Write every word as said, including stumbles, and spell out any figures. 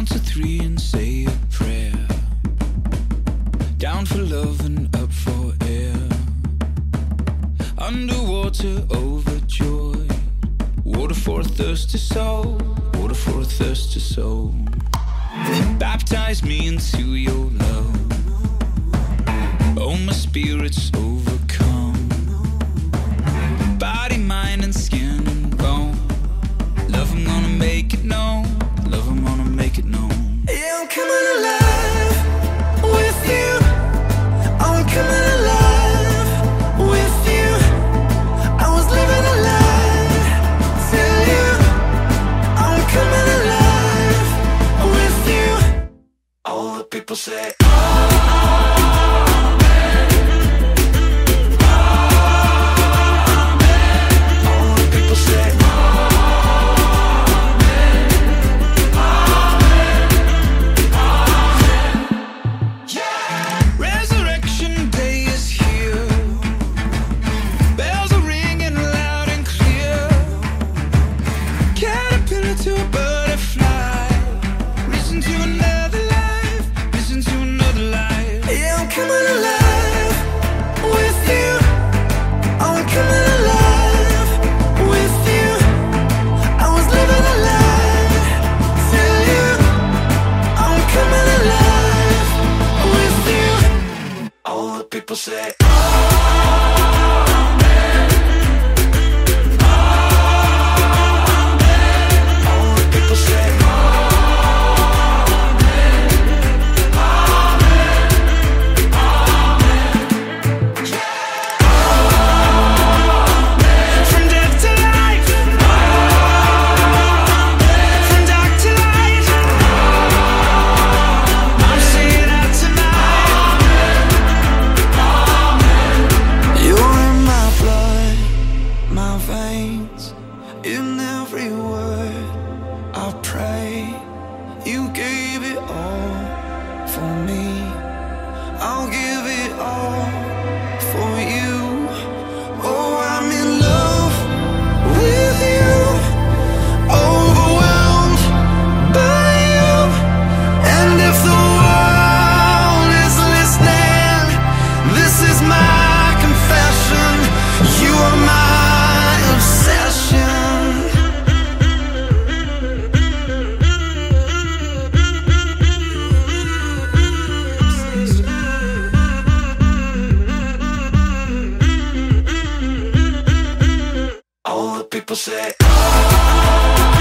count to three and say a prayer. Down for love and up for air. Underwater, overjoyed. Water for a thirsty soul. Water for a thirsty soul. Baptize me into your love. Oh, my spirit's overcome. Body, mind, and skin and bone. Love, I'm gonna make it known. Love, I'm gonna make it known. Yeah, I'm coming alive with you. I'm coming alive with you. I was living a lie till you. I'm coming alive with you. All the people say, to a butterfly. Listen to another life. Listen to another life. Yeah, I'm coming alive with you. I'm coming alive with you. I was living a lie till you. I'm coming alive with you. All the people say, in every word I pray. You gave it all for me. I'll give it all for you. Oh, I'm in love with you, overwhelmed by you. And if the world is listening, this is my confession. You are my obsession. All the people say, oh.